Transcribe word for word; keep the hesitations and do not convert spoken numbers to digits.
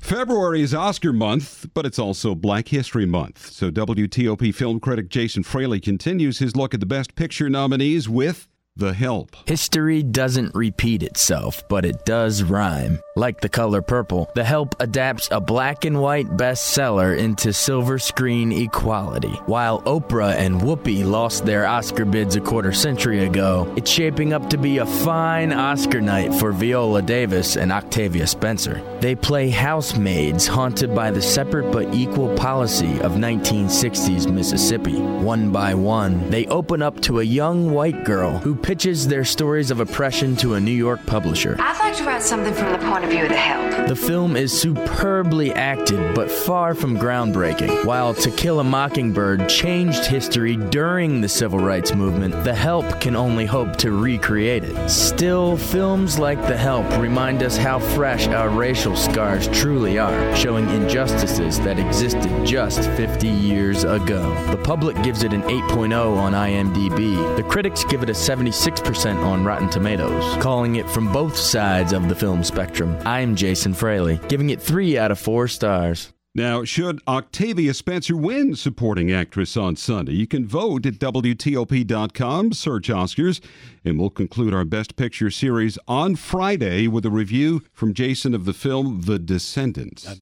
February is Oscar month, but it's also Black History Month. So W T O P film critic Jason Fraley continues his look at the Best Picture nominees with The Help. History doesn't repeat itself, but it does rhyme. Like The Color Purple, The Help adapts a black and white bestseller into silver screen equality. While Oprah and Whoopi lost their Oscar bids a quarter century ago, it's shaping up to be a fine Oscar night for Viola Davis and Octavia Spencer. They play housemaids haunted by the separate but equal policy of nineteen sixties Mississippi. One by one, they open up to a young white girl who pitches their stories of oppression to a New York publisher. I'd like to write something from the point of view of the Help. The film is superbly acted, but far from groundbreaking. While To Kill a Mockingbird changed history during the Civil Rights Movement, The Help can only hope to recreate it. Still, films like The Help remind us how fresh our racial scars truly are, showing injustices that existed just fifty years ago. The public gives it an eight point oh on I M D B. The critics give it a seventy-six percent on Rotten Tomatoes, calling it from both sides of the film spectrum. I'm Jason Fraley, giving it three out of four stars. Now, should Octavia Spencer win Supporting Actress on Sunday? You can vote at W T O P dot com, search Oscars, and we'll conclude our Best Picture series on Friday with a review from Jason of the film The Descendants.